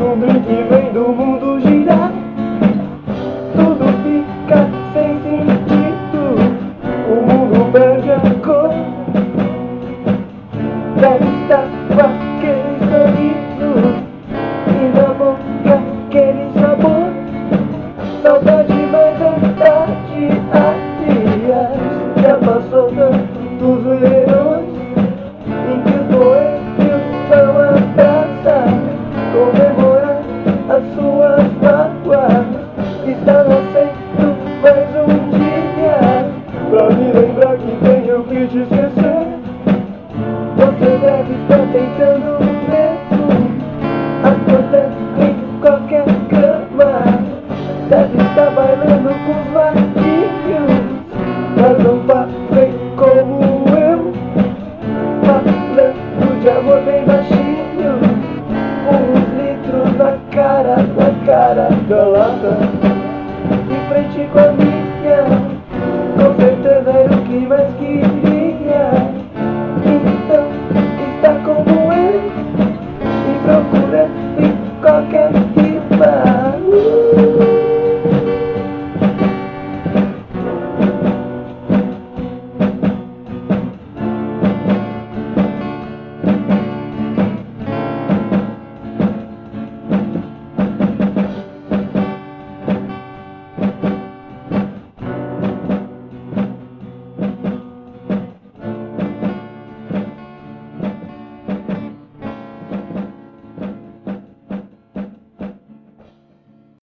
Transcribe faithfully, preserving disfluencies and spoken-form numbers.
um drink vem do mundo girar. Tudo fica sem sentido, o mundo perde a cor. Deve estar com aquele sorriso e na boca aquele sabor. Saudade, mas é tarde, aliás, já passou tantos verões em que os boêmios vão à praça comemorar as suas mágoas. Está nascendo mais um dia pra me lembrar que tenho que te esquecer. Você deve estar tentando mesmo acordar em qualquer cama. Deve estar bailando com os ladinhos, mas não fazem como eu, falando de amor bem baixinho, uns litros na cara, na cara da lata, de frente com a minha. Com certeza era o que mais queria. Então está como eu e procura em qualquer rima.